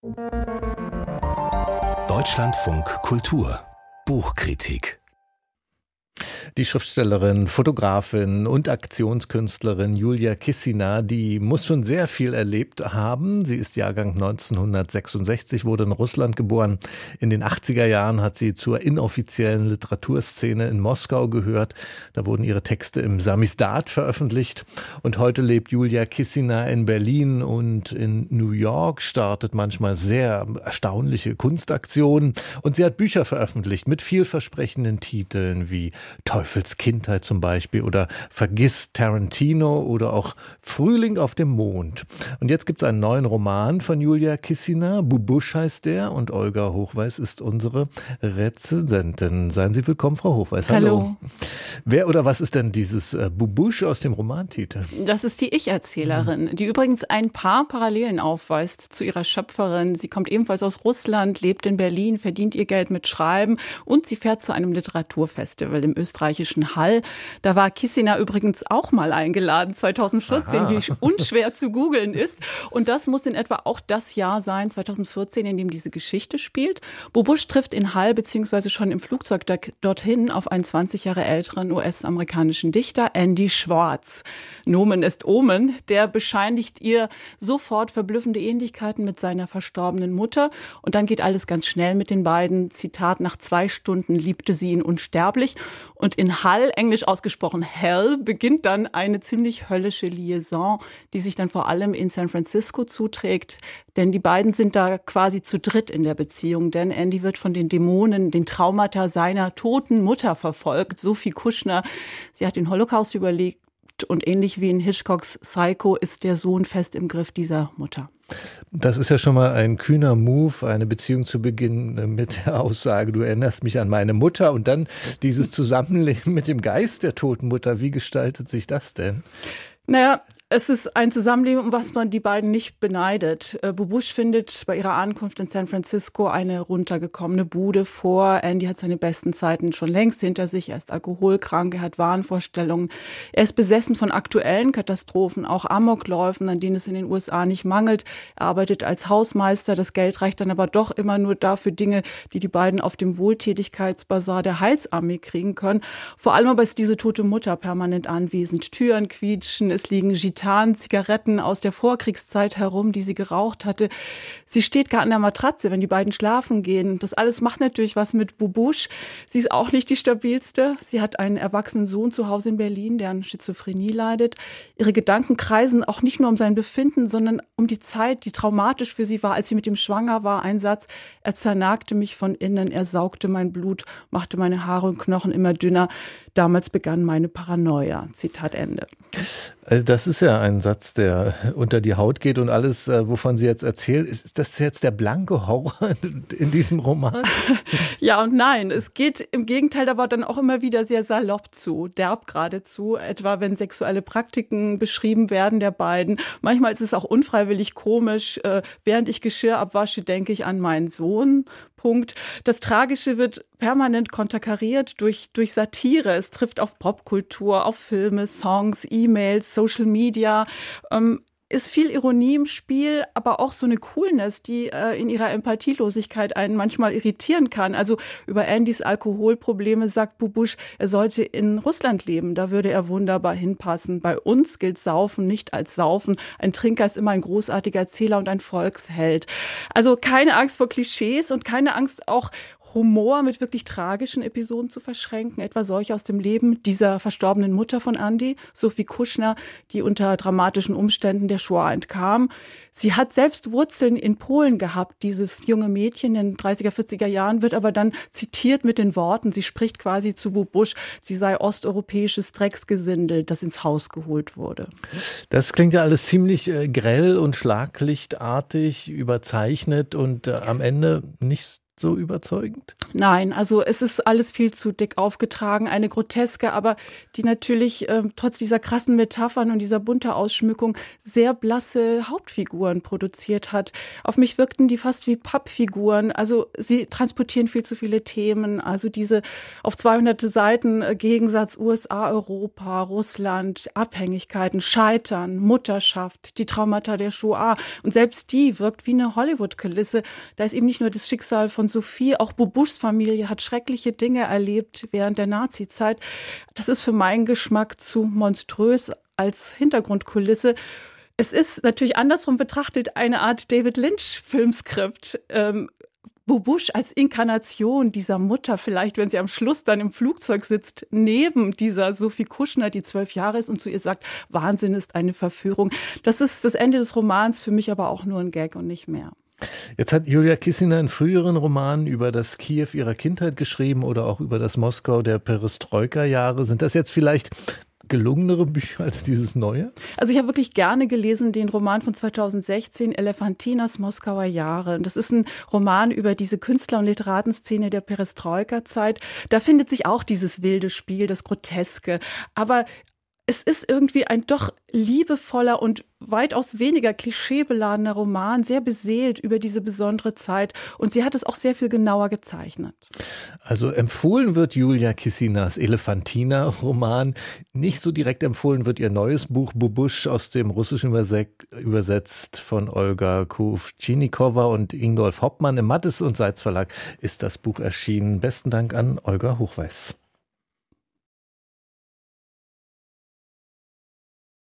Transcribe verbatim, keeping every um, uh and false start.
Deutschlandfunk Kultur Buchkritik. Die Schriftstellerin, Fotografin und Aktionskünstlerin Julia Kissina, die muss schon sehr viel erlebt haben. Sie ist Jahrgang neunzehnhundertsechsundsechzig, wurde in Russland geboren. In den achtziger Jahren hat sie zur inoffiziellen Literaturszene in Moskau gehört. Da wurden ihre Texte im Samizdat veröffentlicht. Und heute lebt Julia Kissina in Berlin und in New York, startet manchmal sehr erstaunliche Kunstaktionen. Und sie hat Bücher veröffentlicht mit vielversprechenden Titeln wie Teufels Kindheit zum Beispiel oder Vergiss Tarantino oder auch Frühling auf dem Mond. Und jetzt gibt es einen neuen Roman von Julia Kissina, Bubusch heißt der, und Olga Hochweiß ist unsere Rezensentin. Seien Sie willkommen, Frau Hochweiß. Hallo. Hallo. Wer oder was ist denn dieses äh, Bubusch aus dem Romantitel? Das ist die Ich-Erzählerin, die übrigens ein paar Parallelen aufweist zu ihrer Schöpferin. Sie kommt ebenfalls aus Russland, lebt in Berlin, verdient ihr Geld mit Schreiben und sie fährt zu einem Literaturfestival im österreichischen Hall. Da war Kissina übrigens auch mal eingeladen, zweitausendvierzehn, Aha. wie unschwer zu googeln ist. Und das muss in etwa auch das Jahr sein, zweitausendvierzehn, in dem diese Geschichte spielt. Bubusch trifft in Hall beziehungsweise schon im Flugzeug dorthin auf einen zwanzig Jahre älteren U S-amerikanischen Dichter, Andy Schwartz. Nomen ist Omen, der bescheinigt ihr sofort verblüffende Ähnlichkeiten mit seiner verstorbenen Mutter. Und dann geht alles ganz schnell mit den beiden. Zitat, nach zwei Stunden liebte sie ihn unsterblich. Und in Hall, englisch ausgesprochen Hell, beginnt dann eine ziemlich höllische Liaison, die sich dann vor allem in San Francisco zuträgt. Denn die beiden sind da quasi zu dritt in der Beziehung. Denn Andy wird von den Dämonen, den Traumata seiner toten Mutter verfolgt. Sophie Kuschner, sie hat den Holocaust überlebt. Und ähnlich wie in Hitchcocks Psycho ist der Sohn fest im Griff dieser Mutter. Das ist ja schon mal ein kühner Move, eine Beziehung zu beginnen mit der Aussage, du erinnerst mich an meine Mutter, und dann dieses Zusammenleben mit dem Geist der toten Mutter. Wie gestaltet sich das denn? Naja, es ist ein Zusammenleben, um was man die beiden nicht beneidet. Bubusch findet bei ihrer Ankunft in San Francisco eine runtergekommene Bude vor. Andy hat seine besten Zeiten schon längst hinter sich. Er ist alkoholkrank, er hat Wahnvorstellungen. Er ist besessen von aktuellen Katastrophen, auch Amokläufen, an denen es in den U S A nicht mangelt. Er arbeitet als Hausmeister. Das Geld reicht dann aber doch immer nur dafür Dinge, die die beiden auf dem Wohltätigkeitsbasar der Heilsarmee kriegen können. Vor allem aber ist diese tote Mutter permanent anwesend. Türen quietschen, es liegen Gitarren, Zigaretten aus der Vorkriegszeit herum, die sie geraucht hatte. Sie steht gar an der Matratze, wenn die beiden schlafen gehen. Das alles macht natürlich was mit Bubusch. Sie ist auch nicht die stabilste. Sie hat einen erwachsenen Sohn zu Hause in Berlin, der an Schizophrenie leidet. Ihre Gedanken kreisen auch nicht nur um sein Befinden, sondern um die Zeit, die traumatisch für sie war, als sie mit ihm schwanger war. Ein Satz: Er zernagte mich von innen, er saugte mein Blut, machte meine Haare und Knochen immer dünner. Damals begann meine Paranoia. Zitat Ende. Das ist ja ein Satz, der unter die Haut geht, und alles, wovon sie jetzt erzählt, ist das jetzt der blanke Horror in diesem Roman? Ja und nein. Es geht im Gegenteil aber dann auch immer wieder sehr salopp zu, derb geradezu, etwa wenn sexuelle Praktiken beschrieben werden der beiden. Manchmal ist es auch unfreiwillig komisch. Während ich Geschirr abwasche, denke ich an meinen Sohn. Punkt. Das Tragische wird permanent konterkariert durch, durch Satire. Es trifft auf Popkultur, auf Filme, Songs, E-Mails, Social Media. Ähm, ist viel Ironie im Spiel, aber auch so eine Coolness, die äh, in ihrer Empathielosigkeit einen manchmal irritieren kann. Also über Andys Alkoholprobleme sagt Bubusch, er sollte in Russland leben, da würde er wunderbar hinpassen. Bei uns gilt Saufen nicht als Saufen. Ein Trinker ist immer ein großartiger Erzähler und ein Volksheld. Also keine Angst vor Klischees und keine Angst, auch Humor mit wirklich tragischen Episoden zu verschränken, etwa solche aus dem Leben dieser verstorbenen Mutter von Andy, Sophie Kuschner, die unter dramatischen Umständen der Shoah entkam. Sie hat selbst Wurzeln in Polen gehabt, dieses junge Mädchen in den dreißiger, vierziger Jahren, wird aber dann zitiert mit den Worten, sie spricht quasi zu Bubusch, sie sei osteuropäisches Drecksgesindel, das ins Haus geholt wurde. Das klingt ja alles ziemlich äh, grell und schlaglichtartig, überzeichnet und äh, am Ende nicht so überzeugend? Nein, also es ist alles viel zu dick aufgetragen, eine Groteske, aber die natürlich äh, trotz dieser krassen Metaphern und dieser bunten Ausschmückung sehr blasse Hauptfiguren produziert hat. Auf mich wirkten die fast wie Pappfiguren, also sie transportieren viel zu viele Themen, also diese auf zweihundert Seiten äh, Gegensatz U S A, Europa, Russland, Abhängigkeiten, Scheitern, Mutterschaft, die Traumata der Shoah und selbst die wirkt wie eine Hollywood-Kulisse. Da ist eben nicht nur das Schicksal von Sophie, auch Bubushs Familie hat schreckliche Dinge erlebt während der Nazi-Zeit. Das ist für meinen Geschmack zu monströs als Hintergrundkulisse. Es ist natürlich andersrum betrachtet eine Art David Lynch-Filmskript. Ähm, Bubush als Inkarnation dieser Mutter, vielleicht, wenn sie am Schluss dann im Flugzeug sitzt, neben dieser Sophie Kuschner, die zwölf Jahre ist und zu ihr sagt, Wahnsinn ist eine Verführung. Das ist das Ende des Romans, für mich aber auch nur ein Gag und nicht mehr. Jetzt hat Julia Kissiner in früheren Romanen über das Kiew ihrer Kindheit geschrieben oder auch über das Moskau der Perestroika-Jahre. Sind das jetzt vielleicht gelungenere Bücher als dieses neue? Also ich habe wirklich gerne gelesen den Roman von zweitausendsechzehn, Elefantinas Moskauer Jahre. Das ist ein Roman über diese Künstler- und Literatenszene der Perestroika-Zeit. Da findet sich auch dieses wilde Spiel, das Groteske. Aber es ist irgendwie ein doch liebevoller und weitaus weniger klischeebeladener Roman, sehr beseelt über diese besondere Zeit. Und sie hat es auch sehr viel genauer gezeichnet. Also empfohlen wird Julia Kissinas Elefantina-Roman. Nicht so direkt empfohlen wird ihr neues Buch Bubush, aus dem Russischen übersetzt von Olga Kuvtschinnikova und Ingolf Hoppmann. Im Mattes und Seitz Verlag ist das Buch erschienen. Besten Dank an Olga Hochweis.